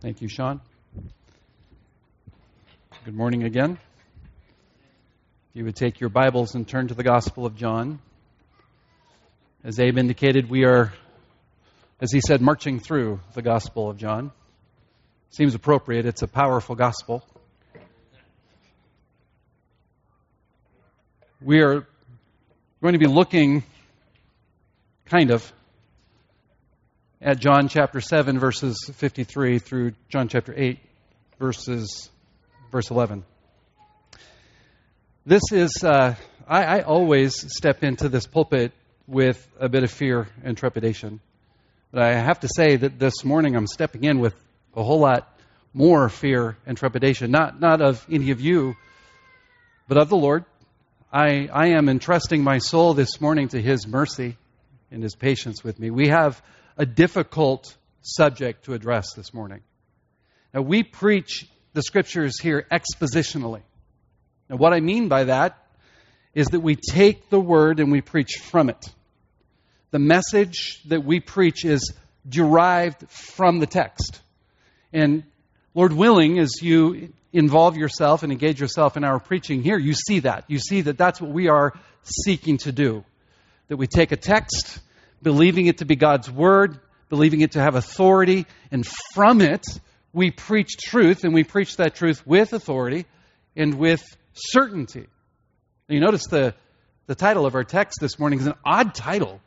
Thank you, Sean. Good morning again. If you would take your Bibles and turn to the Gospel of John. As Abe indicated, we are, as he said, marching through the Gospel of John. Seems appropriate. It's a powerful gospel. We are going to be looking, at John chapter 7, verses 53 through John chapter 8, verse 11. This is, I always step into this pulpit with a bit of fear and trepidation. But I have to say that this morning I'm stepping in with a whole lot more fear and trepidation. Not of any of you, but of the Lord. I am entrusting my soul this morning to His mercy and His patience with me. We have a difficult subject to address this morning. Now, we preach the Scriptures here expositionally. Now, what I mean by that is that we take the Word and we preach from it. The message that we preach is derived from the text. And Lord willing, as you involve yourself and engage yourself in our preaching here, you see that. You see that that's what we are seeking to do. That we take a text, believing it to be God's Word, believing it to have authority, and from it, we preach truth, and we preach that truth with authority and with certainty. Now, you notice the title of our text this morning is an odd title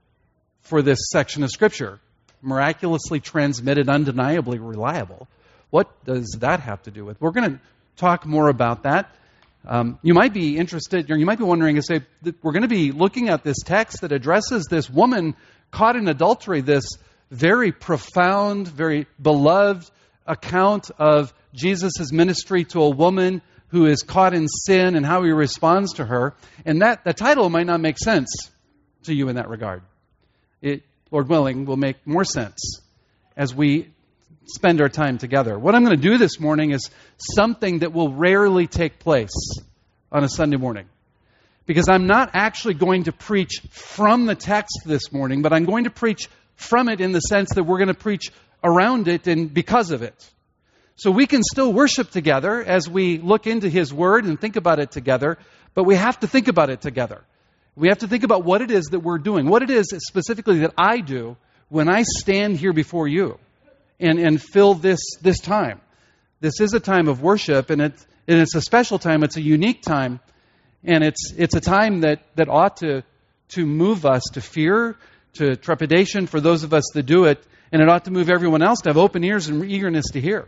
for this section of Scripture. Miraculously transmitted, undeniably reliable. What does that have to do with? We're going to talk more about that. You might be interested, or you might be wondering, we're going to be looking at this text that addresses this woman caught in adultery, this very profound, very beloved account of Jesus' ministry to a woman who is caught in sin and how He responds to her. And the title might not make sense to you in that regard. It, Lord willing, will make more sense as we spend our time together. What I'm going to do this morning is something that will rarely take place on a Sunday morning. Because I'm not actually going to preach from the text this morning, but I'm going to preach from it in the sense that we're going to preach around it and because of it. So we can still worship together as we look into His Word and think about it together, but we have to think about it together. We have to think about what it is that we're doing, what it is specifically that I do when I stand here before you and fill this time. This is a time of worship, and it's a special time. It's a unique time, and it's a time that ought to move us to fear, to trepidation for those of us that do it, and it ought to move everyone else to have open ears and eagerness to hear.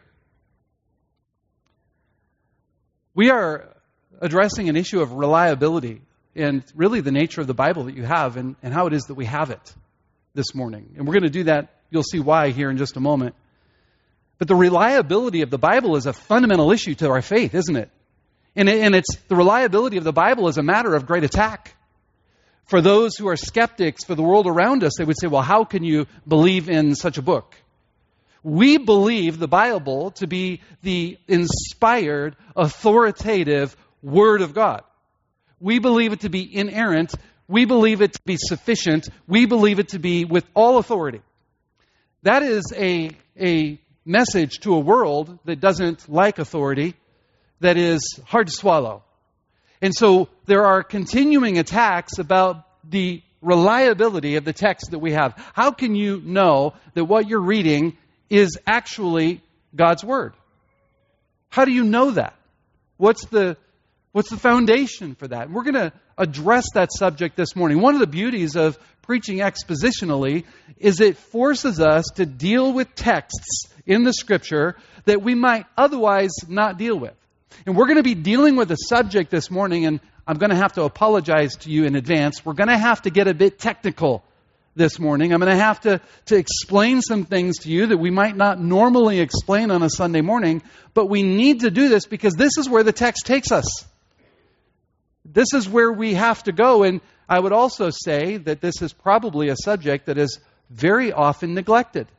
We are addressing an issue of reliability and really the nature of the Bible that you have and how it is that we have it this morning. And we're going to do that. You'll see why here in just a moment. But the reliability of the Bible is a fundamental issue to our faith, isn't it? And it's the reliability of the Bible is a matter of great attack. For those who are skeptics, for the world around us, they would say, well, how can you believe in such a book? We believe the Bible to be the inspired, authoritative Word of God. We believe it to be inerrant. We believe it to be sufficient. We believe it to be with all authority. That is a message to a world that doesn't like authority, that is hard to swallow. And so there are continuing attacks about the reliability of the text that we have. How can you know that what you're reading is actually God's Word? How do you know that? What's the foundation for that? And we're going to address that subject this morning. One of the beauties of preaching expositionally is it forces us to deal with texts in the Scripture that we might otherwise not deal with. And we're going to be dealing with a subject this morning, and I'm going to have to apologize to you in advance. We're going to have to get a bit technical this morning. I'm going to have to explain some things to you that we might not normally explain on a Sunday morning, but we need to do this because this is where the text takes us. This is where we have to go. And I would also say that this is probably a subject that is very often neglected.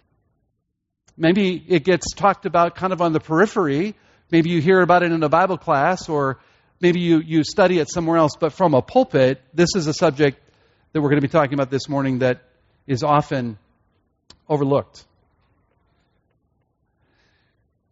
Maybe it gets talked about kind of on the periphery. Maybe you hear about it in a Bible class, or maybe you study it somewhere else. But from a pulpit, this is a subject that we're going to be talking about this morning that is often overlooked.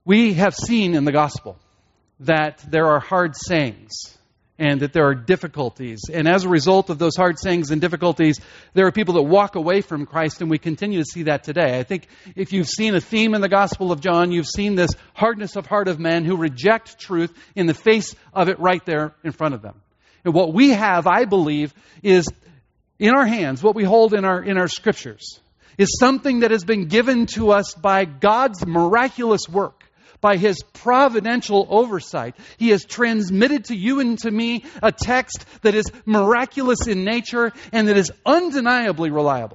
We have seen in the gospel that there are hard sayings and that there are difficulties. And as a result of those hard sayings and difficulties, there are people that walk away from Christ, and we continue to see that today. I think if you've seen a theme in the Gospel of John, you've seen this hardness of heart of men who reject truth in the face of it right there in front of them. And what we have, I believe, is in our hands, what we hold in our scriptures, is something that has been given to us by God's miraculous work. By His providential oversight. He has transmitted to you and to me a text that is miraculous in nature and that is undeniably reliable.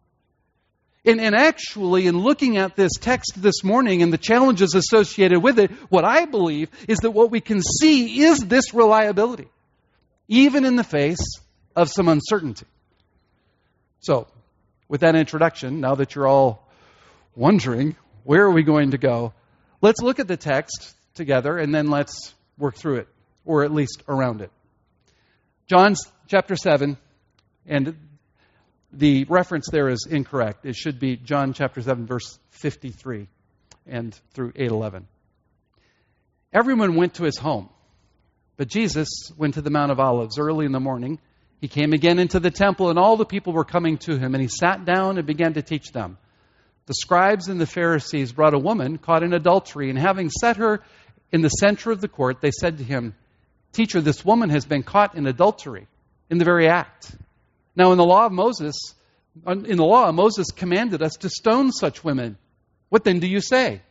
And actually, in looking at this text this morning and the challenges associated with it, what I believe is that what we can see is this reliability, even in the face of some uncertainty. So, with that introduction, now that you're all wondering, where are we going to go? Let's look at the text together and then let's work through it, or at least around it. John chapter 7, and the reference there is incorrect. It should be John chapter 7, verse 53 and through 8:11. Everyone went to his home, but Jesus went to the Mount of Olives early in the morning. He came again into the temple, and all the people were coming to him, and he sat down and began to teach them. The scribes and the Pharisees brought a woman caught in adultery, and having set her in the center of the court, they said to him, "Teacher, this woman has been caught in adultery, in the very act. Now in the law, Moses commanded us to stone such women. What then do you say?"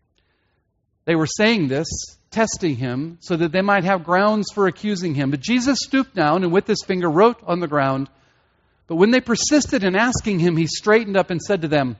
They were saying this, testing him, so that they might have grounds for accusing him. But Jesus stooped down and with his finger wrote on the ground. But when they persisted in asking him, he straightened up and said to them,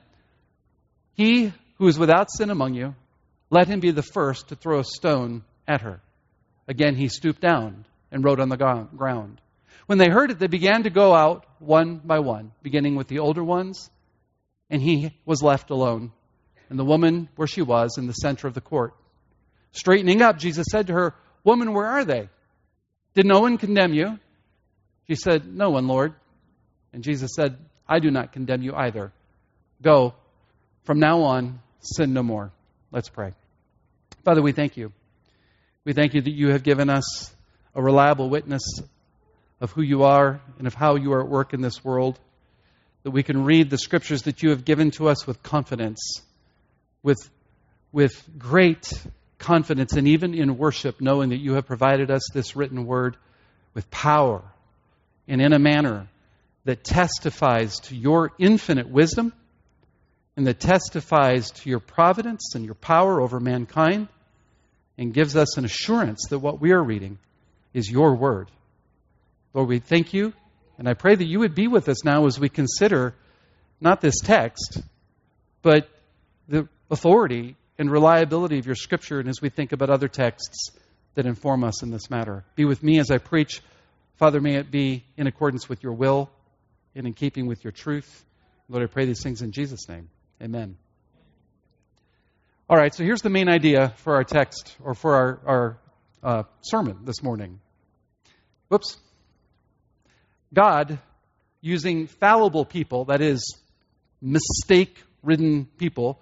"He who is without sin among you, let him be the first to throw a stone at her." Again he stooped down and wrote on the ground. When they heard it, they began to go out one by one, beginning with the older ones, and he was left alone, and the woman where she was in the center of the court. Straightening up, Jesus said to her, "Woman, where are they? Did no one condemn you?" She said, "No one, Lord." And Jesus said, "I do not condemn you either. Go. From now on, sin no more." Let's pray. Father, we thank you. We thank you that you have given us a reliable witness of who you are and of how you are at work in this world, that we can read the scriptures that you have given to us with confidence, with great confidence, and even in worship, knowing that you have provided us this written word with power and in a manner that testifies to your infinite wisdom and that testifies to your providence and your power over mankind, and gives us an assurance that what we are reading is your word. Lord, we thank you, and I pray that you would be with us now as we consider not this text, but the authority and reliability of your scripture, and as we think about other texts that inform us in this matter. Be with me as I preach. Father, may it be in accordance with your will and in keeping with your truth. Lord, I pray these things in Jesus' name. Amen. All right, so here's the main idea for our text, or for our sermon this morning. Whoops. God, using fallible people, that is, mistake-ridden people,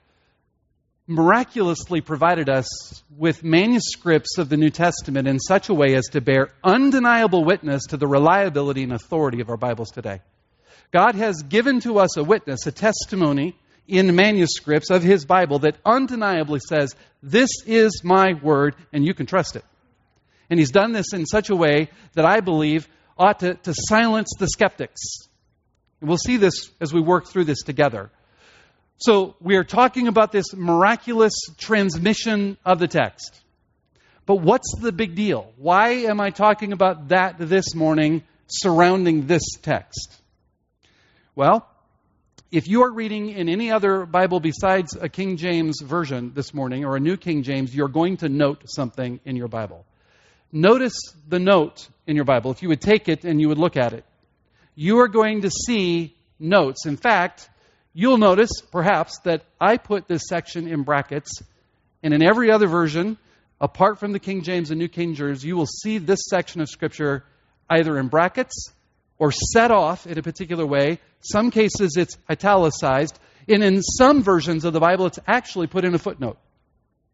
miraculously provided us with manuscripts of the New Testament in such a way as to bear undeniable witness to the reliability and authority of our Bibles today. God has given to us a witness, a testimony in manuscripts of His Bible that undeniably says, "This is my word, and you can trust it." And He's done this in such a way that I believe ought to silence the skeptics. And we'll see this as we work through this together. So we are talking about this miraculous transmission of the text. But what's the big deal? Why am I talking about that this morning surrounding this text? Well, if you are reading in any other Bible besides a King James version this morning, or a New King James, you're going to note something in your Bible. Notice the note in your Bible. If you would take it and you would look at it, you are going to see notes. In fact, you'll notice, perhaps, that I put this section in brackets, and in every other version, apart from the King James and New King James, you will see this section of Scripture either in brackets or set off in a particular way. Some cases it's italicized, and in some versions of the Bible it's actually put in a footnote.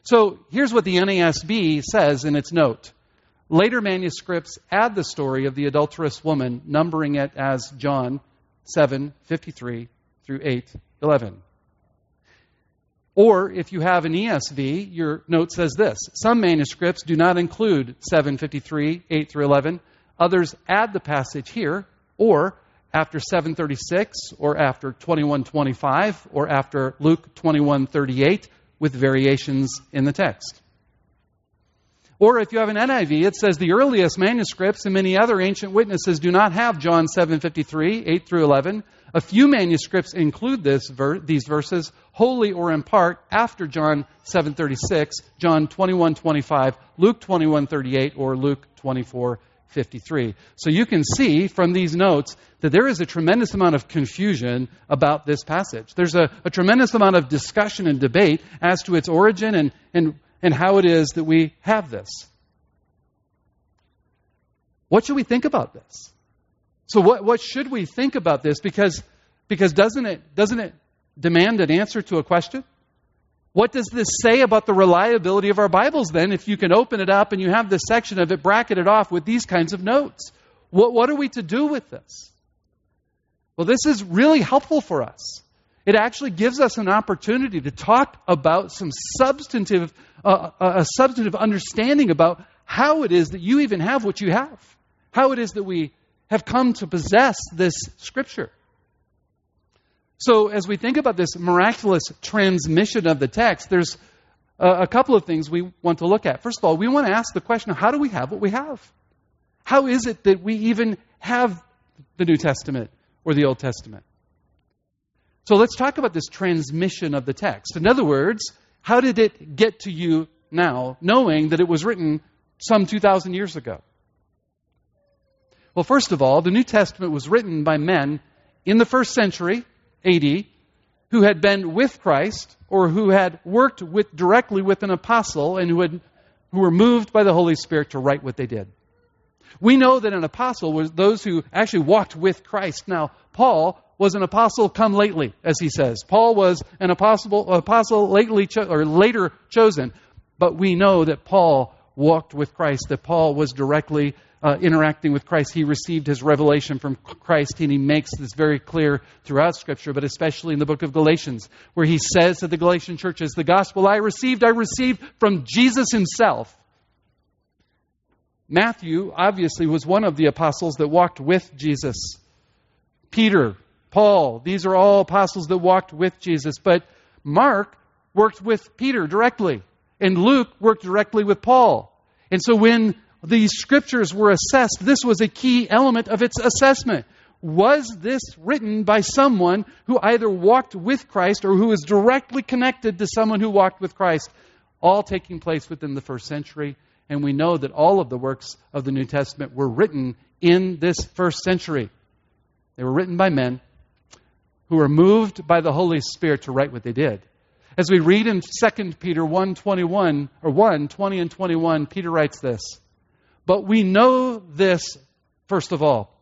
So here's what the NASB says in its note. Later manuscripts add the story of the adulterous woman, numbering it as John 7:53 through 8:11. Or if you have an ESV, your note says this. Some manuscripts do not include 7:53, 8 through 11. Others add the passage here, or after 7:36, or after 21:25, or after Luke 21:38, with variations in the text. Or if you have an NIV, it says the earliest manuscripts and many other ancient witnesses do not have John 7:53, 8 through 11. A few manuscripts include these verses wholly or in part after John 7:36, John 21:25, Luke 21:38, or Luke 24:53. So you can see from these notes that there is a tremendous amount of confusion about this passage. There's a tremendous amount of discussion and debate as to its origin and how it is that we have this. What should we think about this? So what should we think about this? Because doesn't it demand an answer to a question? What does this say about the reliability of our Bibles then, if you can open it up and you have this section of it bracketed off with these kinds of notes? What are we to do with this? Well, this is really helpful for us. It actually gives us an opportunity to talk about some substantive understanding about how it is that you even have what you have. How it is that we have come to possess this Scripture. So as we think about this miraculous transmission of the text, there's a couple of things we want to look at. First of all, we want to ask the question, how do we have what we have? How is it that we even have the New Testament or the Old Testament? So let's talk about this transmission of the text. In other words, how did it get to you now, knowing that it was written some 2,000 years ago? Well, first of all, the New Testament was written by men in the first century, AD, who had been with Christ or who had worked directly with an apostle and who were moved by the Holy Spirit to write what they did. We know that an apostle was those who actually walked with Christ. Now, Paul was an apostle come lately, as he says. Paul was an apostle later chosen. But we know that Paul walked with Christ, that Paul was directly interacting with Christ. He received his revelation from Christ, and he makes this very clear throughout Scripture, but especially in the book of Galatians, where he says to the Galatian churches, the gospel I received from Jesus himself. Matthew, obviously, was one of the apostles that walked with Jesus. Peter, Paul, these are all apostles that walked with Jesus. But Mark worked with Peter directly, and Luke worked directly with Paul. And so when these scriptures were assessed, this was a key element of its assessment. Was this written by someone who either walked with Christ or who was directly connected to someone who walked with Christ? All taking place within the first century. And we know that all of the works of the New Testament were written in this first century. They were written by men who were moved by the Holy Spirit to write what they did. As we read in 2 Peter 1:21 or 1:20 and 21, Peter writes this. But we know this, first of all,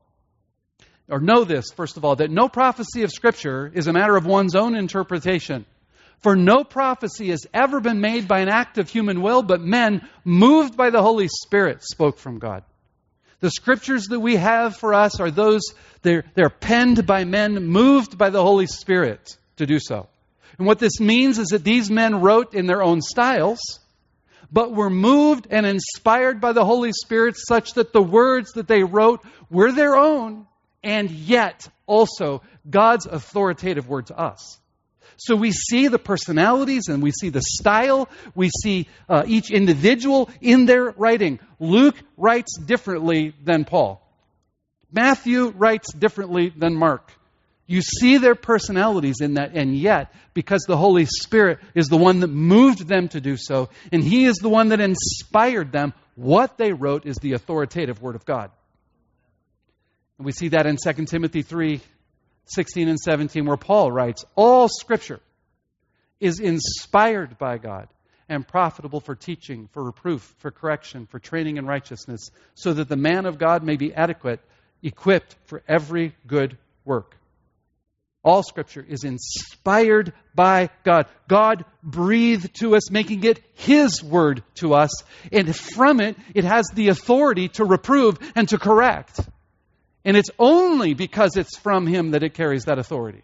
that no prophecy of Scripture is a matter of one's own interpretation. For no prophecy has ever been made by an act of human will, but men, moved by the Holy Spirit, spoke from God. The Scriptures that we have for us are those, they're penned by men moved by the Holy Spirit to do so. And what this means is that these men wrote in their own styles, but were moved and inspired by the Holy Spirit such that the words that they wrote were their own, and yet also God's authoritative word to us. So we see the personalities and we see the style. We see each individual in their writing. Luke writes differently than Paul. Matthew writes differently than Mark. You see their personalities in that, and yet, because the Holy Spirit is the one that moved them to do so, and He is the one that inspired them, what they wrote is the authoritative Word of God. And we see that in 2 Timothy 3:16 and 17, where Paul writes, all Scripture is inspired by God and profitable for teaching, for reproof, for correction, for training in righteousness, so that the man of God may be adequate, equipped for every good work. All Scripture is inspired by God. God breathed to us, making it His Word to us. And from it, it has the authority to reprove and to correct. And it's only because it's from Him that it carries that authority.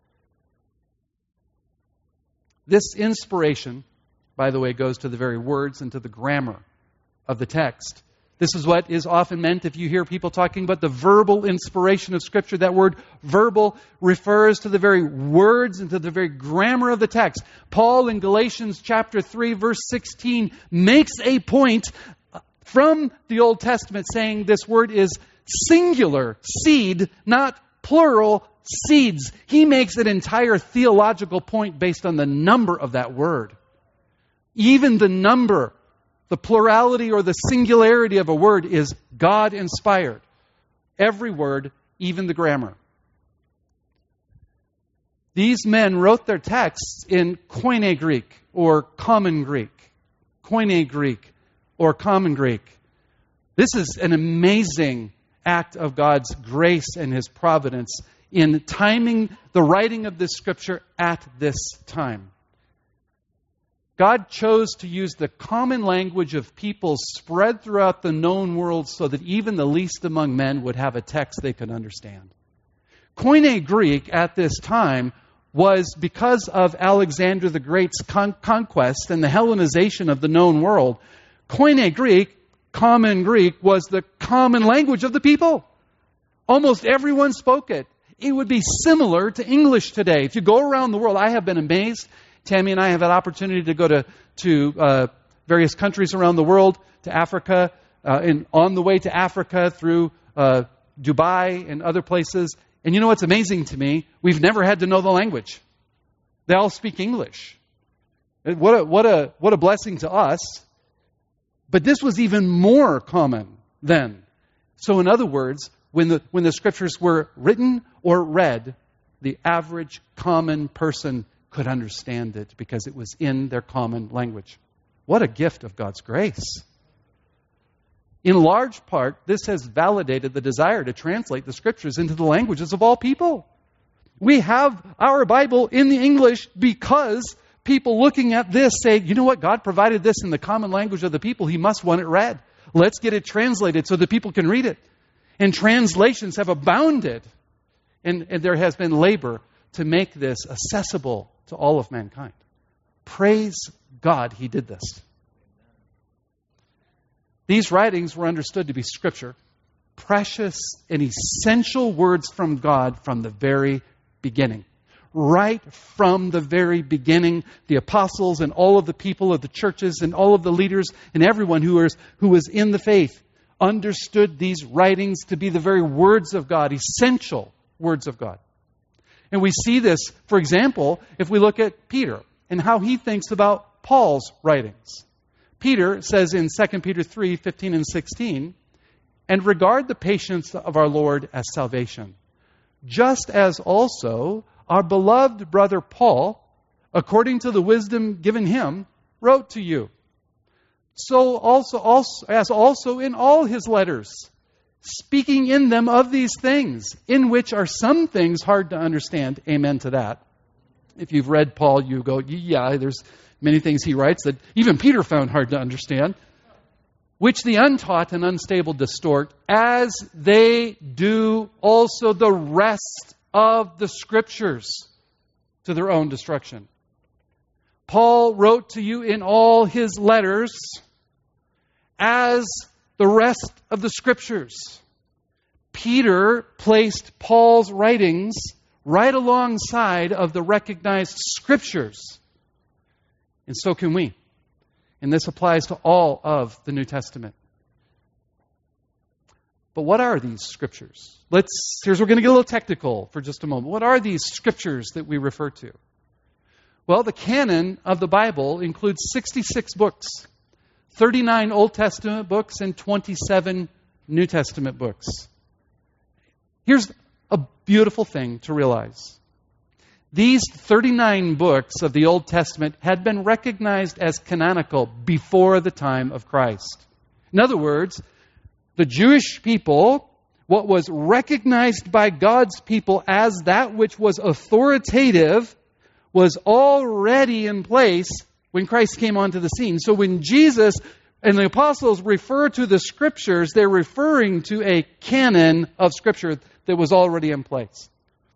This inspiration, by the way, goes to the very words and to the grammar of the text. This is what is often meant if you hear people talking about the verbal inspiration of Scripture. That word verbal refers to the very words and to the very grammar of the text. Paul in Galatians chapter 3, verse 16, makes a point from the Old Testament saying this word is singular, seed, not plural, seeds. He makes an entire theological point based on the number of that word. Even the number, the plurality or the singularity of a word is God-inspired. Every word, even the grammar. These men wrote their texts in Koine Greek or Common Greek. Koine Greek or Common Greek. This is an amazing act of God's grace and His providence in timing the writing of this Scripture at this time. God chose to use the common language of people spread throughout the known world so that even the least among men would have a text they could understand. Koine Greek at this time was, because of Alexander the Great's conquest and the Hellenization of the known world, Koine Greek, Common Greek, was the common language of the people. Almost everyone spoke it. It would be similar to English today. If you go around the world, I have been amazed. Tammy and I have had opportunity to go to various countries around the world, to Africa, and on the way to Africa through Dubai and other places. And you know what's amazing to me? We've never had to know the language. They all speak English. What a blessing to us. But this was even more common then. So in other words, when the Scriptures were written or read, the average common person could understand it because it was in their common language. What a gift of God's grace. In large part, this has validated the desire to translate the Scriptures into the languages of all people. We have our Bible in the English because people looking at this say, you know what, God provided this in the common language of the people. He must want it read. Let's get it translated so that people can read it. And translations have abounded. And there has been labor to make this accessible to all of mankind. Praise God, He did this. These writings were understood to be Scripture, precious and essential words from God from the very beginning. Right from the very beginning, the apostles and all of the people of the churches and all of the leaders and everyone who was in the faith understood these writings to be the very words of God, essential words of God. And we see this, for example, if we look at Peter and how he thinks about Paul's writings. Peter says in 2 Peter 3, 15 and 16, "And regard the patience of our Lord as salvation, just as also our beloved brother Paul, according to the wisdom given him, wrote to you. So also in all his letters, speaking in them of these things, in which are some things hard to understand." Amen to that. If you've read Paul, you go, yeah, there's many things he writes that even Peter found hard to understand. "Which the untaught and unstable distort, as they do also the rest of the Scriptures to their own destruction." Paul wrote to you in all his letters as the rest of the Scriptures. Peter placed Paul's writings right alongside of the recognized Scriptures. And so can we. And this applies to all of the New Testament. But what are these Scriptures? We're going to get a little technical for just a moment. What are these Scriptures that we refer to? Well, the canon of the Bible includes 66 books, 39 Old Testament books, and 27 New Testament books. Here's a beautiful thing to realize. These 39 books of the Old Testament had been recognized as canonical before the time of Christ. In other words, the Jewish people what was recognized by God's people as that which was authoritative, was already in place when Christ came onto the scene. So when Jesus and the apostles refer to the Scriptures, they're referring to a canon of Scripture that was already in place.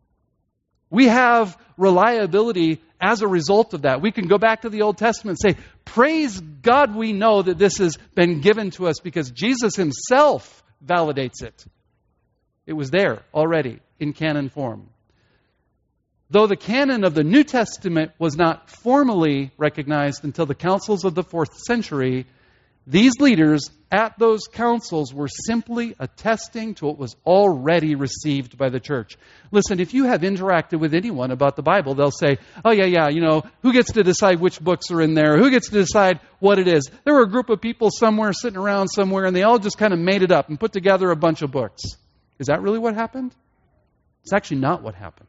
We have reliability as a result of that. We can go back to the Old Testament and say, praise God, we know that this has been given to us because Jesus Himself validates it. It was there already in canon form. Though the canon of the New Testament was not formally recognized until the councils of the 4th century, these leaders at those councils were simply attesting to what was already received by the church. Listen, if you have interacted with anyone about the Bible, they'll say, oh yeah, who gets to decide which books are in there? Who gets to decide what it is? There were a group of people somewhere sitting around somewhere, and they all just kind of made it up and put together a bunch of books. Is that really what happened? It's actually not what happened.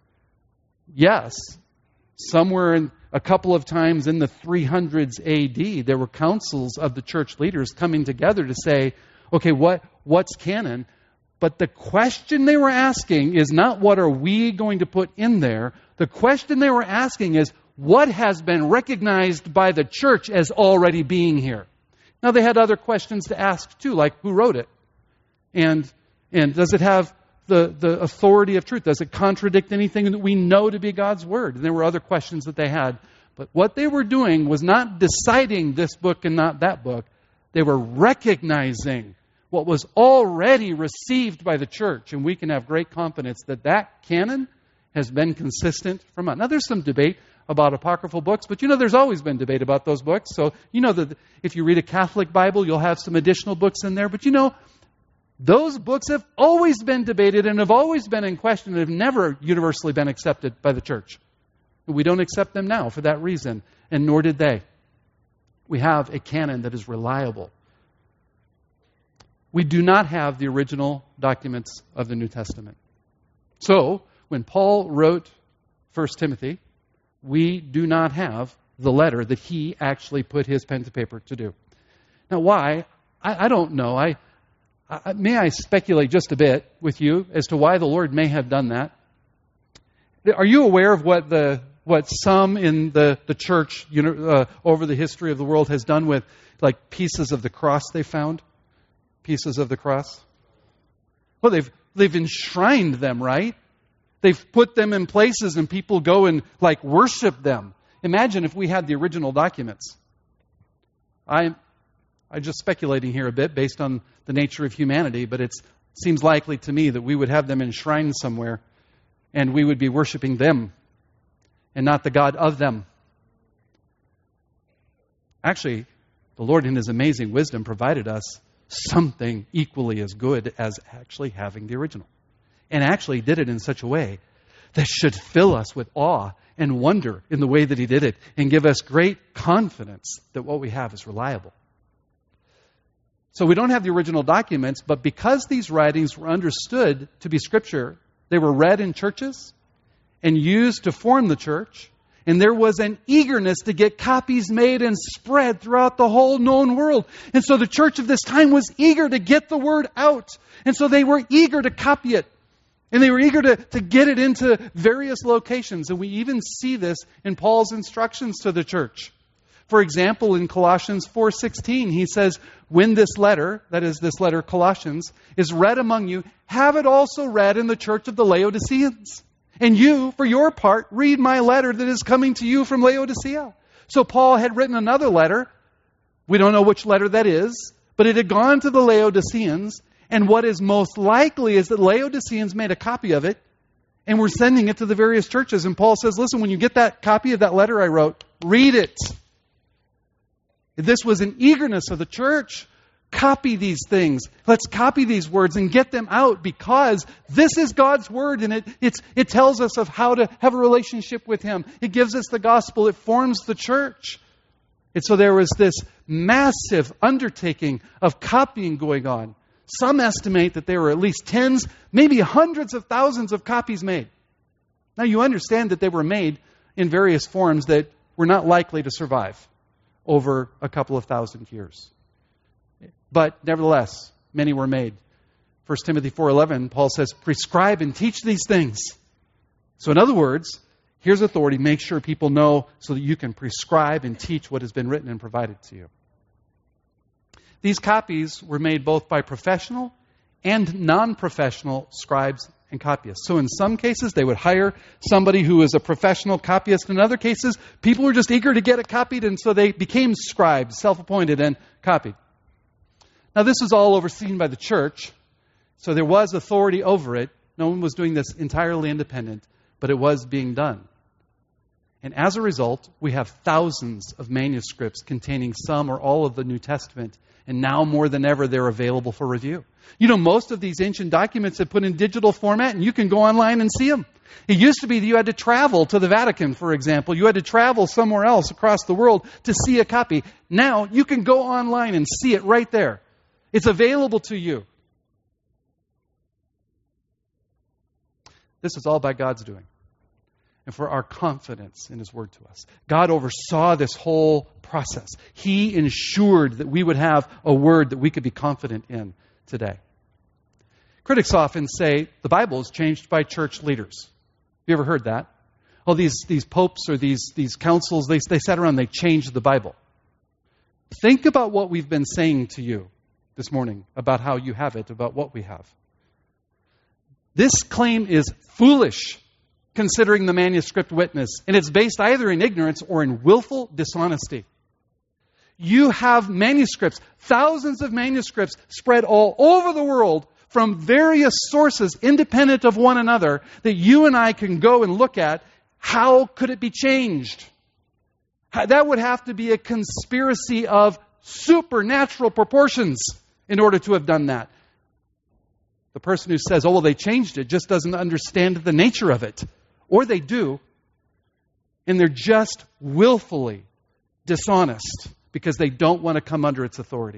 Yes, somewhere in a couple of times in the 300s AD, there were councils of the church leaders coming together to say, okay, what's canon? But the question they were asking is not what are we going to put in there. The question they were asking is what has been recognized by the church as already being here. Now they had other questions to ask too, like who wrote it? And does it have the authority of truth? Does it contradict anything that we know to be God's Word? And there were other questions that they had. But what they were doing was not deciding this book and not that book. They were recognizing what was already received by the church. And we can have great confidence that that canon has been consistent from us. Now, there's some debate about apocryphal books, but there's always been debate about those books. So that if you read a Catholic Bible, you'll have some additional books in there. But those books have always been debated and have always been in question and have never universally been accepted by the church. We don't accept them now for that reason, and nor did they. We have a canon that is reliable. We do not have the original documents of the New Testament. So, when Paul wrote 1 Timothy, we do not have the letter that he actually put his pen to paper to do. Now, why? I don't know. May I speculate just a bit with you as to why the Lord may have done that? Are you aware of what some in the church over the history of the world has done with like pieces of the cross they found? Pieces of the cross? Well, they've enshrined them, right? They've put them in places and people go and like worship them. Imagine if we had the original documents. I'm just speculating here a bit based on the nature of humanity, but it seems likely to me that we would have them enshrined somewhere and we would be worshiping them and not the God of them. Actually, the Lord in His amazing wisdom provided us something equally as good as actually having the original. And actually did it in such a way that should fill us with awe and wonder in the way that He did it and give us great confidence that what we have is reliable. So we don't have the original documents, but because these writings were understood to be Scripture, they were read in churches and used to form the church. And there was an eagerness to get copies made and spread throughout the whole known world. And so the church of this time was eager to get the word out. And so they were eager to copy it. And they were eager to get it into various locations. And we even see this in Paul's instructions to the church. For example, in Colossians 4:16, he says, when this letter, that is this letter Colossians, is read among you, have it also read in the church of the Laodiceans. And you, for your part, read my letter that is coming to you from Laodicea. So Paul had written another letter. We don't know which letter that is, but it had gone to the Laodiceans. And what is most likely is that Laodiceans made a copy of it and were sending it to the various churches. And Paul says, listen, when you get that copy of that letter I wrote, read it. This was an eagerness of the church. Copy these things. Let's copy these words and get them out because this is God's Word and it tells us of how to have a relationship with Him. It gives us the gospel. It forms the church. And so there was this massive undertaking of copying going on. Some estimate that there were at least tens, maybe hundreds of thousands of copies made. Now you understand that they were made in various forms that were not likely to survive over a couple of thousand years. But nevertheless, many were made. 1 Timothy 4:11, Paul says, prescribe and teach these things. So in other words, here's authority. Make sure people know so that you can prescribe and teach what has been written and provided to you. These copies were made both by professional and non-professional scribes and copyists. So in some cases, they would hire somebody who is a professional copyist. In other cases, people were just eager to get it copied, and so they became scribes, self-appointed, and copied. Now, this is all overseen by the church, so there was authority over it. No one was doing this entirely independent, but it was being done. And as a result, we have thousands of manuscripts containing some or all of the New Testament. And now more than ever, they're available for review. You know, most of these ancient documents are put in digital format, and you can go online and see them. It used to be that you had to travel to the Vatican, for example. You had to travel somewhere else across the world to see a copy. Now, you can go online and see it right there. It's available to you. This is all by God's doing, and for our confidence in His Word to us. God oversaw this whole process. He ensured that we would have a Word that we could be confident in today. Critics often say the Bible is changed by church leaders. Have you ever heard that? Oh, these popes or these councils, they sat around and they changed the Bible. Think about what we've been saying to you this morning about how you have it, about what we have. This claim is foolish, considering the manuscript witness, and it's based either in ignorance or in willful dishonesty. You have manuscripts, thousands of manuscripts spread all over the world from various sources independent of one another that you and I can go and look at. How could it be changed? That would have to be a conspiracy of supernatural proportions in order to have done that. The person who says, oh, well, they changed it, just doesn't understand the nature of it. Or they do, and they're just willfully dishonest because they don't want to come under its authority.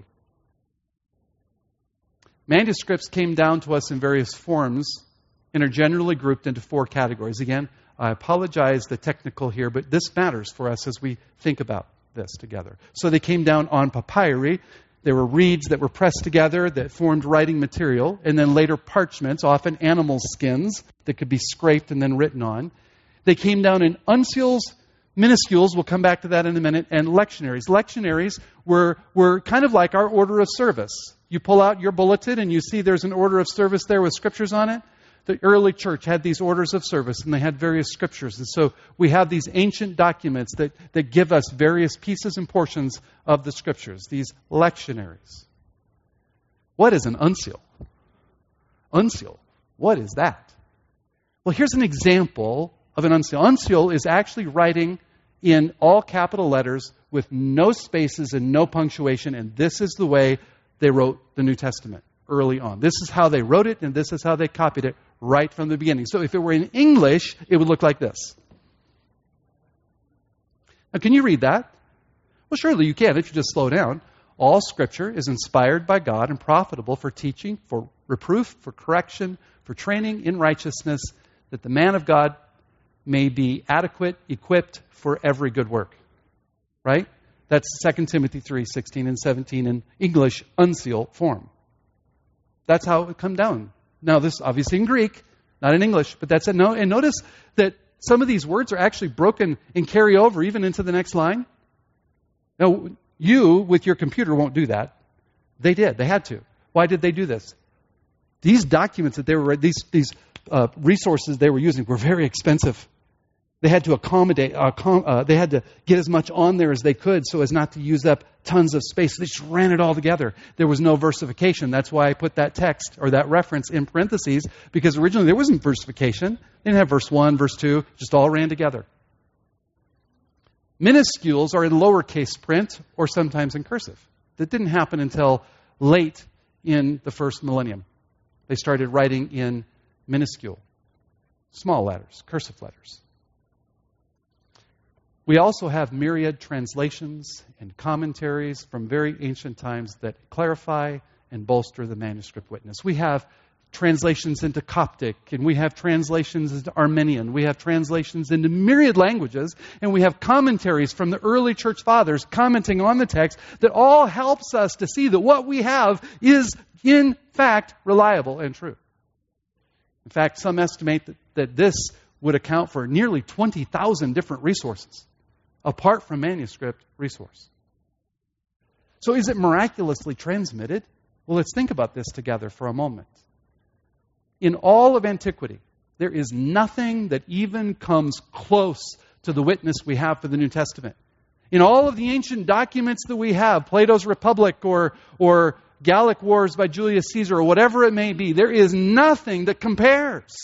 Manuscripts came down to us in various forms and are generally grouped into 4 categories. Again, I apologize the technical here, but this matters for us as we think about this together. So they came down on papyri. There were reeds that were pressed together that formed writing material, and then later parchments, often animal skins, that could be scraped and then written on. They came down in uncials, minuscules, we'll come back to that in a minute, and lectionaries. Lectionaries were kind of like our order of service. You pull out your bulletin and you see there's an order of service there with scriptures on it. The early church had these orders of service, and they had various scriptures. And so we have these ancient documents that give us various pieces and portions of the scriptures, these lectionaries. What is an uncial? Uncial, what is that? Well, here's an example of an uncial. Uncial is actually writing in all capital letters with no spaces and no punctuation, and this is the way they wrote the New Testament early on. This is how they wrote it, and this is how they copied it right from the beginning. So if it were in English, it would look like this. Now, can you read that? Well, surely you can if you just slow down. All Scripture is inspired by God and profitable for teaching, for reproof, for correction, for training in righteousness, that the man of God may be adequate, equipped for every good work. Right? That's 2 Timothy 3:16 and 17 in English uncial form. That's how it would come down. Now, this obviously in Greek, not in English, but that's it. No, and notice that some of these words are actually broken and carry over even into the next line. Now, you with your computer won't do that. They did. They had to. Why did they do this? These documents that they were, these resources they were using were very expensive. They had to accommodate, they had to get as much on there as they could so as not to use up tons of space. They just ran it all together. There was no versification. That's why I put that text or that reference in parentheses, because originally there wasn't versification. They didn't have verse 1, verse 2, just all ran together. Minuscules are in lowercase print or sometimes in cursive. That didn't happen until late in the first millennium. They started writing in minuscule, small letters, cursive letters. We also have myriad translations and commentaries from very ancient times that clarify and bolster the manuscript witness. We have translations into Coptic, and we have translations into Armenian. We have translations into myriad languages, and we have commentaries from the early church fathers commenting on the text that all helps us to see that what we have is, in fact, reliable and true. In fact, some estimate that this would account for nearly 20,000 different resources, apart from manuscript resource. So is it miraculously transmitted? Well, let's think about this together for a moment. In all of antiquity, there is nothing that even comes close to the witness we have for the New Testament. In all of the ancient documents that we have, Plato's Republic or Gallic Wars by Julius Caesar or whatever it may be, there is nothing that compares.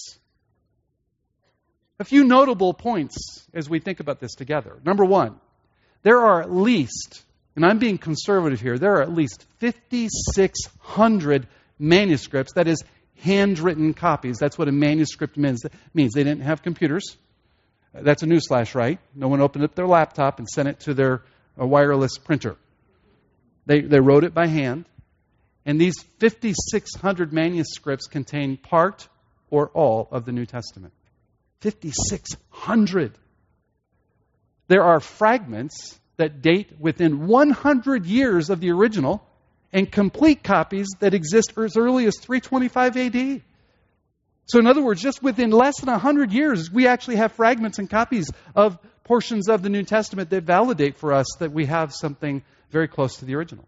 A few notable points as we think about this together. Number one, there are at least, and I'm being conservative here, there are at least 5,600 manuscripts, that is, handwritten copies. That's what a manuscript means. They didn't have computers. That's a newsflash, right? No one opened up their laptop and sent it to their wireless printer. They wrote it by hand. And these 5,600 manuscripts contain part or all of the New Testament. 5,600. There are fragments that date within 100 years of the original, and complete copies that exist as early as 325 AD. So in other words, just within less than 100 years, we actually have fragments and copies of portions of the New Testament that validate for us that we have something very close to the original.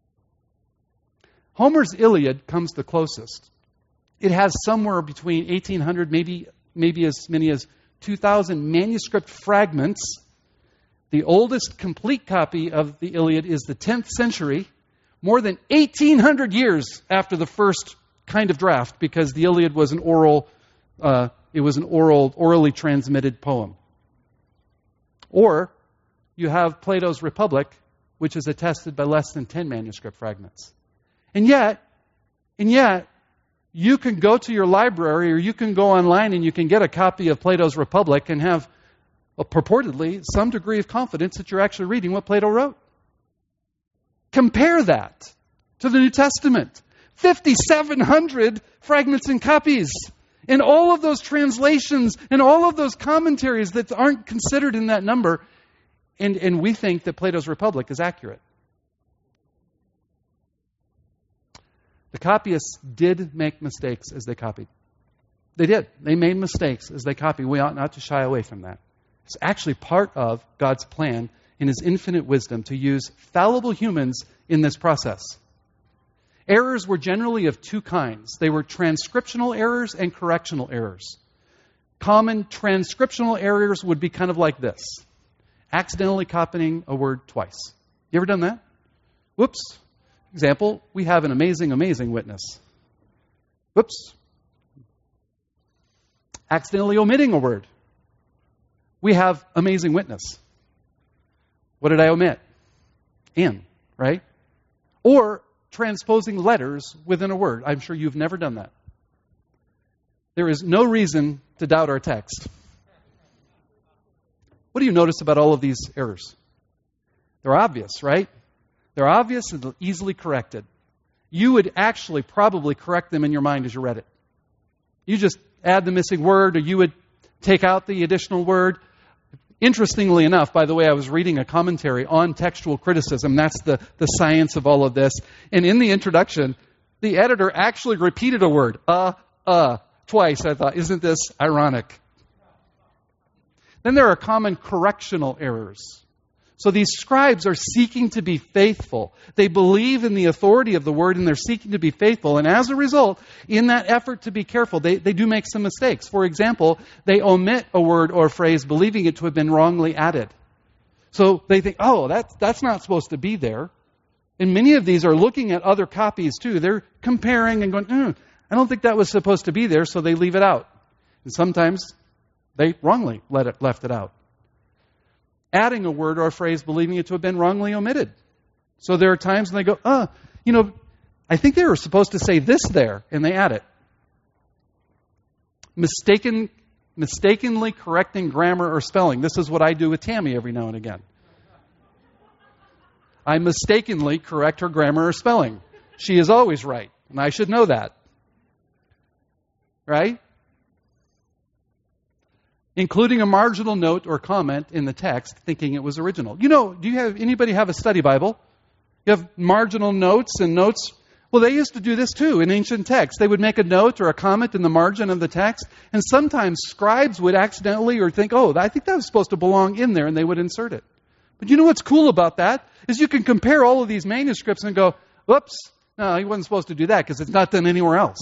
Homer's Iliad comes the closest. It has somewhere between 1,800, maybe as many as 2,000 manuscript fragments. The oldest complete copy of the Iliad is the 10th century, more than 1,800 years after the first kind of draft, because the Iliad was an orally transmitted poem. Or you have Plato's Republic, which is attested by less than 10 manuscript fragments. And yet, you can go to your library or you can go online and you can get a copy of Plato's Republic and have purportedly some degree of confidence that you're actually reading what Plato wrote. Compare that to the New Testament. 5,700 fragments and copies. And all of those translations and all of those commentaries that aren't considered in that number. And we think that Plato's Republic is accurate. The copyists did make mistakes as they copied. They did. They made mistakes as they copied. We ought not to shy away from that. It's actually part of God's plan in His infinite wisdom to use fallible humans in this process. Errors were generally of two kinds. They were transcriptional errors and correctional errors. Common transcriptional errors would be kind of like this. Accidentally copying a word twice. You ever done that? Whoops. Example, we have an amazing witness. Whoops. Accidentally omitting a word. We have amazing witness. What did I omit? In, right? Or transposing letters within a word. I'm sure you've never done that. There is no reason to doubt our text. What do you notice about all of these errors? They're obvious, right? They're obvious and easily corrected. You would actually probably correct them in your mind as you read it. You just add the missing word, or you would take out the additional word. Interestingly enough, by the way, I was reading a commentary on textual criticism. That's the science of all of this. And in the introduction, the editor actually repeated a word, twice. I thought, isn't this ironic? Then there are common correctional errors. So these scribes are seeking to be faithful. They believe in the authority of the word and they're seeking to be faithful. And as a result, in that effort to be careful, they do make some mistakes. For example, they omit a word or phrase believing it to have been wrongly added. So they think, that's not supposed to be there. And many of these are looking at other copies too. They're comparing and going, I don't think that was supposed to be there, so they leave it out. And sometimes they wrongly left it out. Adding a word or a phrase believing it to have been wrongly omitted. So there are times when they go, I think they were supposed to say this there, and they add it. Mistakenly correcting grammar or spelling. This is what I do with Tammy every now and again. I mistakenly correct her grammar or spelling. She is always right, and I should know that. right? Including a marginal note or comment in the text, thinking it was original. Do anybody have a study Bible? You have marginal notes and notes. Well, they used to do this too in ancient texts. They would make a note or a comment in the margin of the text, and sometimes scribes would accidentally or think, I think that was supposed to belong in there, and they would insert it. But you know what's cool about that? Is you can compare all of these manuscripts and go, whoops, no, he wasn't supposed to do that because it's not done anywhere else.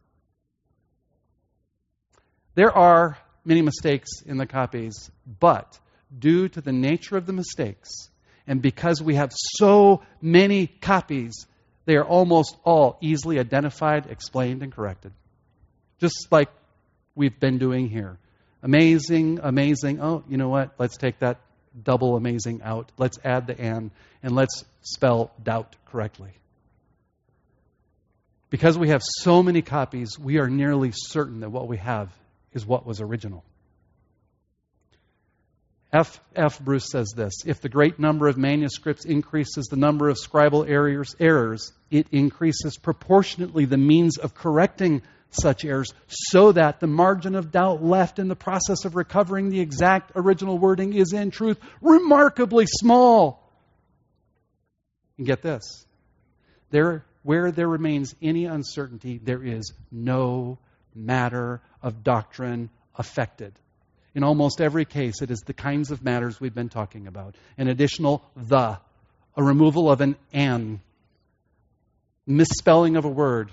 There are many mistakes in the copies, but due to the nature of the mistakes, and because we have so many copies, they are almost all easily identified, explained, and corrected. Just like we've been doing here. Amazing, amazing. Oh, you know what? Let's take that double amazing out. Let's add the and let's spell doubt correctly. Because we have so many copies, we are nearly certain that what we have is what was original. F. Bruce says this: if the great number of manuscripts increases the number of scribal errors, it increases proportionately the means of correcting such errors, so that the margin of doubt left in the process of recovering the exact original wording is in truth remarkably small. And get this: where there remains any uncertainty, there is no matter of doctrine affected. In almost every case, it is the kinds of matters we've been talking about. An additional the, a removal of an an, misspelling of a word.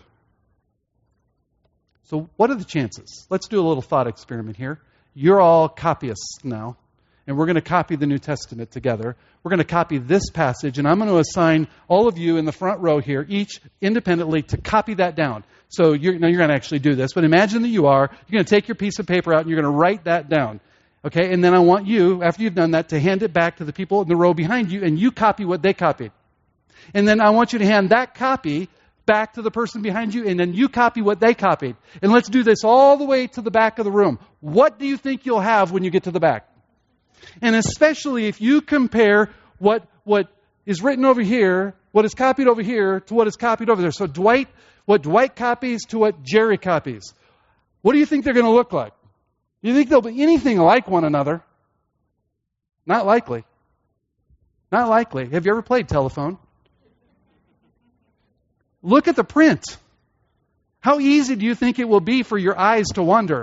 So what are the chances? Let's do a little thought experiment here. You're all copyists now, and we're going to copy the New Testament together. We're going to copy this passage, and I'm going to assign all of you in the front row here, each independently, to copy that down. So you're going to actually do this, but imagine that you're going to take your piece of paper out and you're going to write that down. Okay, and then I want you, after you've done that, to hand it back to the people in the row behind you, and you copy what they copied. And then I want you to hand that copy back to the person behind you, and then you copy what they copied. And let's do this all the way to the back of the room. What do you think you'll have when you get to the back? And especially if you compare what is written over here, what is copied over here, to what is copied over there. So what Dwight copies to what Jerry copies. What do you think they're going to look like? You think they'll be anything like one another? Not likely. Not likely. Have you ever played telephone? Look at the print. How easy do you think it will be for your eyes to wander?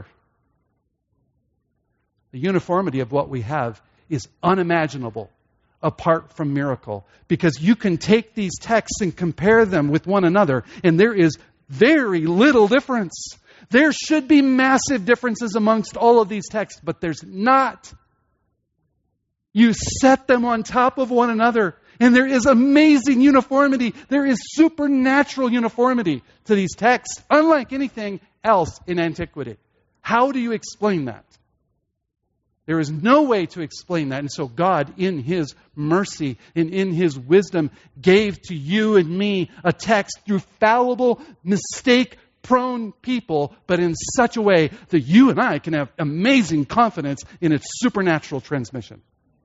The uniformity of what we have is unimaginable apart from miracle, because you can take these texts and compare them with one another, and there is very little difference. There should be massive differences amongst all of these texts, but there's not. You set them on top of one another, and there is amazing uniformity. There is supernatural uniformity to these texts, unlike anything else in antiquity. How do you explain that? There is no way to explain that. And so God, in His mercy and in His wisdom, gave to you and me a text through fallible, mistake-prone people, but in such a way that you and I can have amazing confidence in its supernatural transmission.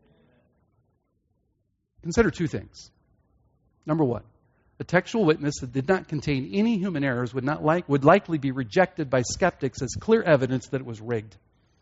Consider two things. Number one, a textual witness that did not contain any human errors would likely be rejected by skeptics as clear evidence that it was rigged.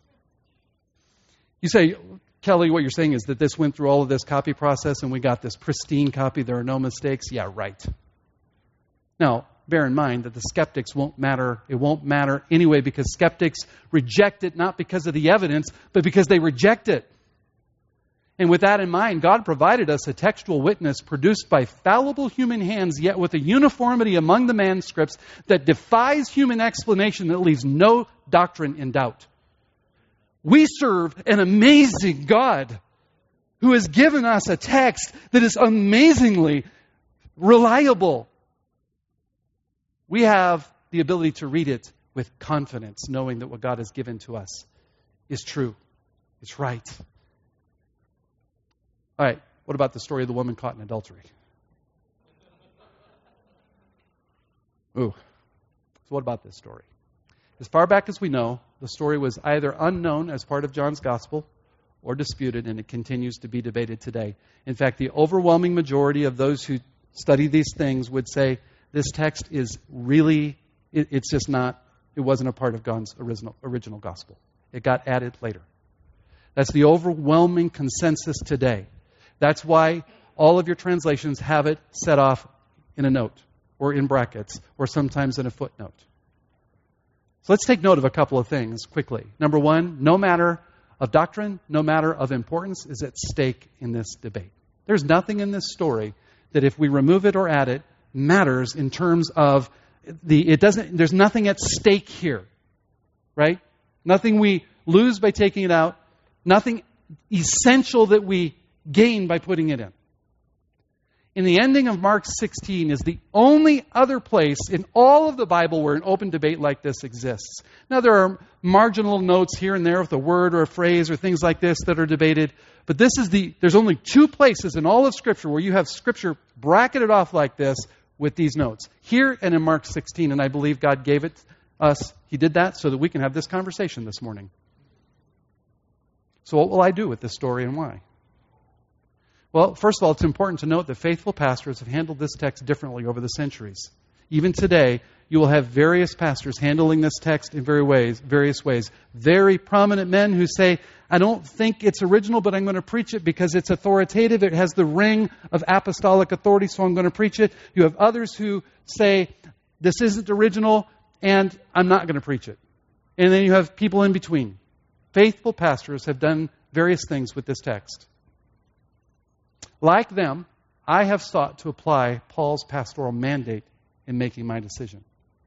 You say, Kelly, what you're saying is that this went through all of this copy process and we got this pristine copy, there are no mistakes? Yeah, right. Now, bear in mind that the skeptics won't matter. It won't matter anyway, because skeptics reject it not because of the evidence, but because they reject it. And with that in mind, God provided us a textual witness produced by fallible human hands, yet with a uniformity among the manuscripts that defies human explanation, that leaves no doctrine in doubt. We serve an amazing God who has given us a text that is amazingly reliable. We have the ability to read it with confidence, knowing that what God has given to us is true. It's right. All right, what about the story of the woman caught in adultery? Ooh, so what about this story? As far back as we know, the story was either unknown as part of John's gospel or disputed, and it continues to be debated today. In fact, the overwhelming majority of those who study these things would say this text is really, it's just not It wasn't a part of God's original gospel. It got added later. That's the overwhelming consensus today. That's why all of your translations have it set off in a note or in brackets or sometimes in a footnote. So let's take note of a couple of things quickly. Number one, no matter of doctrine, no matter of importance is at stake in this debate. There's nothing in this story that if we remove it or add it matters in terms of there's nothing at stake here. Right? Nothing we lose by taking it out, nothing essential that we gain by putting it in. In the ending of Mark 16 is the only other place in all of the Bible where an open debate like this exists. Now, there are marginal notes here and there with a word or a phrase or things like this that are debated, but there's only two places in all of Scripture where you have Scripture bracketed off like this with these notes. Here and in Mark 16, and I believe God gave it us. He did that so that we can have this conversation this morning. So what will I do with this story and why? Well, first of all, it's important to note that faithful pastors have handled this text differently over the centuries. Even today, you will have various pastors handling this text in various ways. Very prominent men who say, I don't think it's original, but I'm going to preach it because it's authoritative. It has the ring of apostolic authority, so I'm going to preach it. You have others who say, this isn't original, and I'm not going to preach it. And then you have people in between. Faithful pastors have done various things with this text. Like them, I have sought to apply Paul's pastoral mandate in making my decision.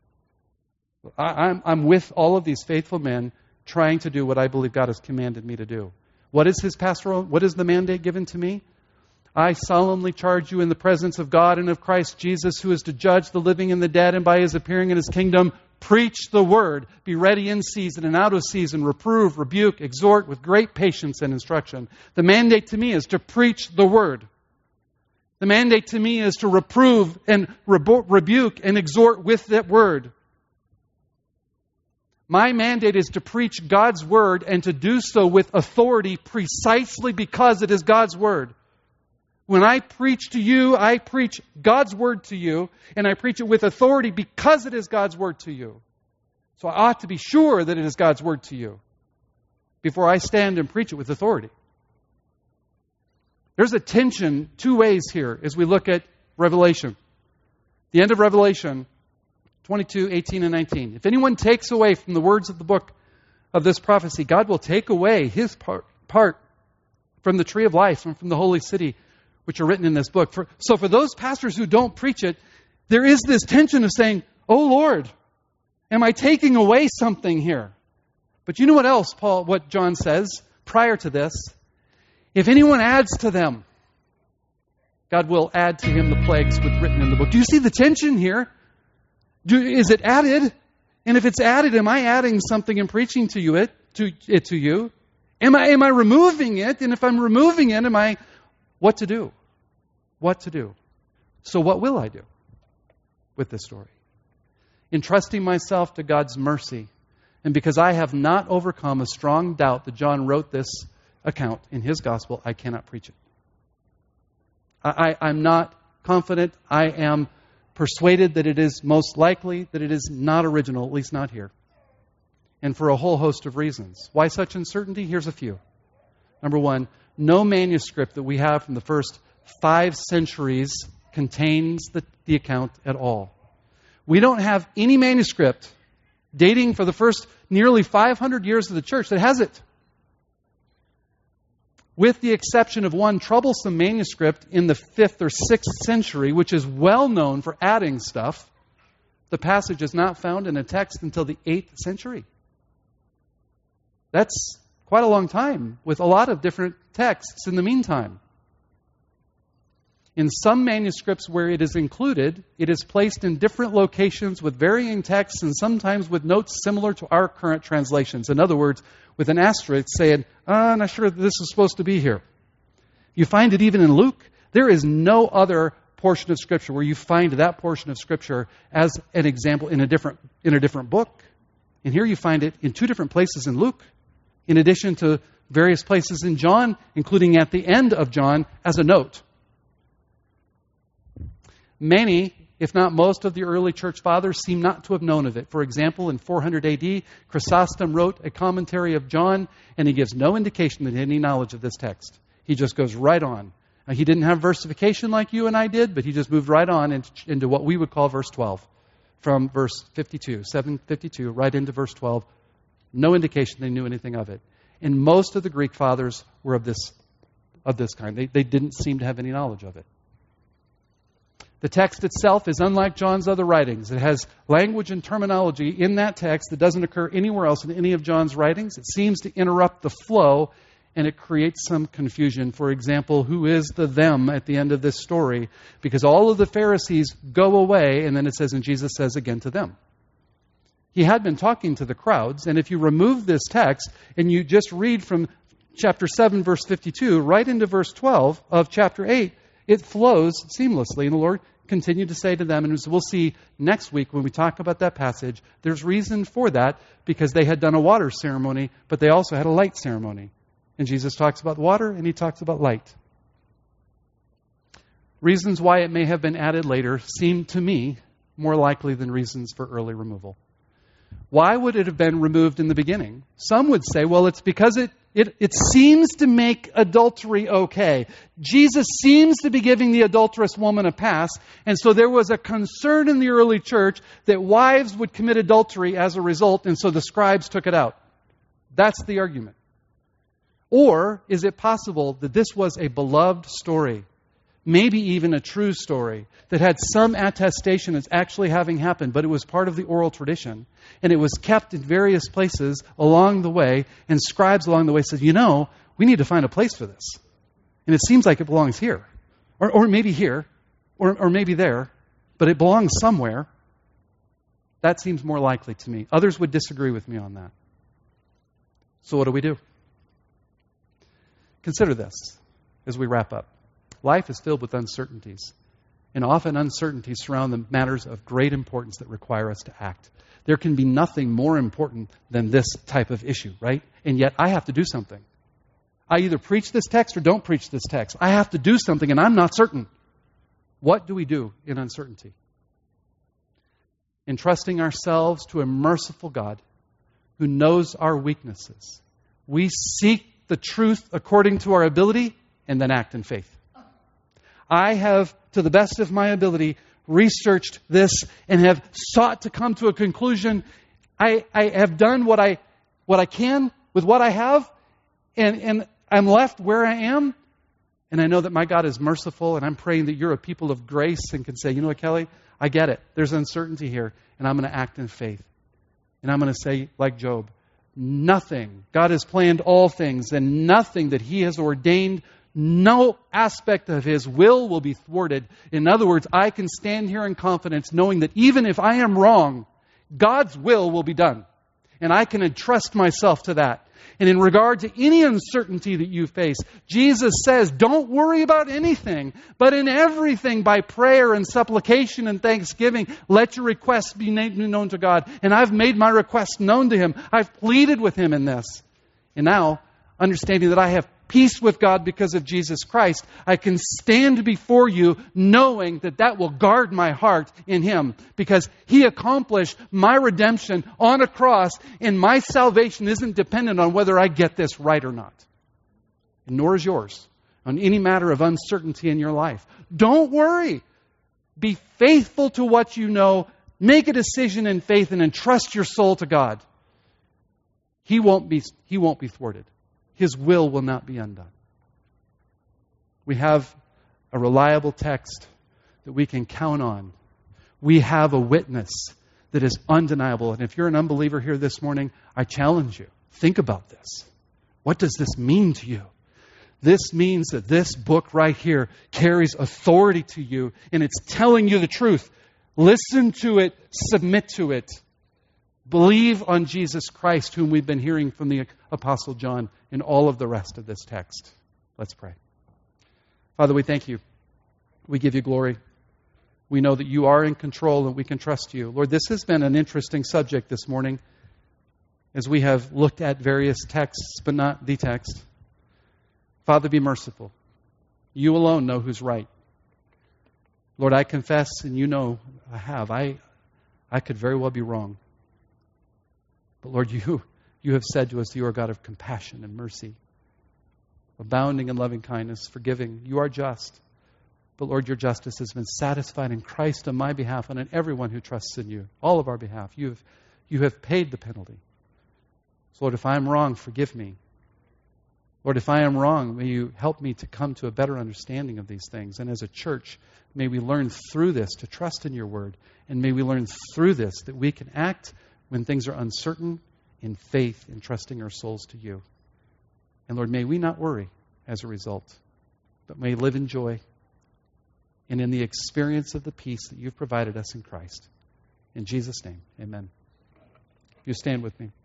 I'm with all of these faithful men trying to do what I believe God has commanded me to do. What is the mandate given to me? I solemnly charge you in the presence of God and of Christ Jesus, who is to judge the living and the dead, and by his appearing in his kingdom, preach the word. Be ready in season and out of season. Reprove, rebuke, exhort with great patience and instruction. The mandate to me is to preach the word. The mandate to me is to reprove and rebuke and exhort with that word. My mandate is to preach God's word and to do so with authority precisely because it is God's word. When I preach to you, I preach God's word to you, and I preach it with authority because it is God's word to you. So I ought to be sure that it is God's word to you before I stand and preach it with authority. There's a tension two ways here as we look at Revelation. The end of Revelation 22, 18, and 19. If anyone takes away from the words of the book of this prophecy, God will take away his part from the tree of life and from the holy city, which are written in this book. So for those pastors who don't preach it, there is this tension of saying, oh Lord, am I taking away something here? But you know what else, what John says prior to this? If anyone adds to them, God will add to him the plagues written in the book. Do you see the tension here? Is it added? And if it's added, am I adding something and preaching to you to you? Am I removing it? And if I'm removing it, what to do? What to do? So what will I do with this story? Entrusting myself to God's mercy, and because I have not overcome a strong doubt that John wrote this account in his gospel, I cannot preach it. I'm not confident. I am persuaded that it is most likely that it is not original, at least not here. And for a whole host of reasons. Why such uncertainty? Here's a few. Number one, no manuscript that we have from the first 5 centuries contains the account at all. We don't have any manuscript dating for the first nearly 500 years of the church that has it. With the exception of one troublesome manuscript in the 5th or 6th century, which is well known for adding stuff, the passage is not found in a text until the 8th century. That's quite a long time, with a lot of different texts in the meantime. In some manuscripts where it is included, it is placed in different locations with varying texts and sometimes with notes similar to our current translations. In other words, with an asterisk saying, I'm not sure that this is supposed to be here. You find it even in Luke. There is no other portion of Scripture where you find that portion of Scripture as an example in a different book. And here you find it in 2 different places in Luke, in addition to various places in John, including at the end of John as a note. Many, if not most of the early church fathers, seem not to have known of it. For example, in 400 AD, Chrysostom wrote a commentary of John, and he gives no indication that he had any knowledge of this text. He just goes right on. Now, he didn't have versification like you and I did, but he just moved right on into what we would call verse 12. From verse 52, 752, right into verse 12. No indication they knew anything of it. And most of the Greek fathers were of this kind. They didn't seem to have any knowledge of it. The text itself is unlike John's other writings. It has language and terminology in that text that doesn't occur anywhere else in any of John's writings. It seems to interrupt the flow, and it creates some confusion. For example, who is the them at the end of this story? Because all of the Pharisees go away, and then it says, and Jesus says again to them. He had been talking to the crowds, and if you remove this text and you just read from chapter 7, verse 52, right into verse 12 of chapter 8, it flows seamlessly. And the Lord continued to say to them, and as we'll see next week when we talk about that passage, there's reason for that because they had done a water ceremony, but they also had a light ceremony. And Jesus talks about water and he talks about light. Reasons why it may have been added later seem to me more likely than reasons for early removal. Why would it have been removed in the beginning? Some would say, well, it's because it seems to make adultery okay. Jesus seems to be giving the adulterous woman a pass, and so there was a concern in the early church that wives would commit adultery as a result, and so the scribes took it out. That's the argument. Or is it possible that this was a beloved story, maybe even a true story, that had some attestation as actually having happened, but it was part of the oral tradition, and it was kept in various places along the way, and scribes along the way said, we need to find a place for this. And it seems like it belongs here, or maybe here, or maybe there, but it belongs somewhere. That seems more likely to me. Others would disagree with me on that. So what do we do? Consider this as we wrap up. Life is filled with uncertainties, and often uncertainties surround the matters of great importance that require us to act. There can be nothing more important than this type of issue, right? And yet I have to do something. I either preach this text or don't preach this text. I have to do something, and I'm not certain. What do we do in uncertainty? Entrusting ourselves to a merciful God who knows our weaknesses. We seek the truth according to our ability and then act in faith. I have, to the best of my ability, researched this and have sought to come to a conclusion. I have done what I can with what I have, and I'm left where I am. And I know that my God is merciful, and I'm praying that you're a people of grace and can say, you know what, Kelly, I get it. There's uncertainty here, and I'm going to act in faith. And I'm going to say, like Job, nothing. God has planned all things, and nothing that He has ordained, no aspect of His will be thwarted. In other words, I can stand here in confidence knowing that even if I am wrong, God's will be done. And I can entrust myself to that. And in regard to any uncertainty that you face, Jesus says, don't worry about anything, but in everything by prayer and supplication and thanksgiving, let your requests be known to God. And I've made my request known to Him. I've pleaded with Him in this. And now, understanding that I have peace with God because of Jesus Christ, I can stand before you knowing that that will guard my heart in Him because He accomplished my redemption on a cross, and my salvation isn't dependent on whether I get this right or not. And nor is yours on any matter of uncertainty in your life. Don't worry. Be faithful to what you know. Make a decision in faith and entrust your soul to God. He won't be thwarted. His will not be undone. We have a reliable text that we can count on. We have a witness that is undeniable. And if you're an unbeliever here this morning, I challenge you. Think about this. What does this mean to you? This means that this book right here carries authority to you, and it's telling you the truth. Listen to it. Submit to it. Believe on Jesus Christ, whom we've been hearing from the Apostle John in all of the rest of this text. Let's pray. Father, we thank you. We give you glory. We know that you are in control and we can trust you. Lord, this has been an interesting subject this morning as we have looked at various texts, but not the text. Father, be merciful. You alone know who's right. Lord, I confess, and you know I have. I could very well be wrong. But Lord, you have said to us, you are a God of compassion and mercy, abounding in loving kindness, forgiving. You are just. But Lord, your justice has been satisfied in Christ on my behalf and on everyone who trusts in you, all of our behalf. You have paid the penalty. So Lord, if I am wrong, forgive me. Lord, if I am wrong, may you help me to come to a better understanding of these things. And as a church, may we learn through this to trust in your word. And may we learn through this that we can act when things are uncertain in faith in trusting our souls to you. And Lord, may we not worry as a result, but may live in joy and in the experience of the peace that you've provided us in Christ. In Jesus' name, amen. You stand with me.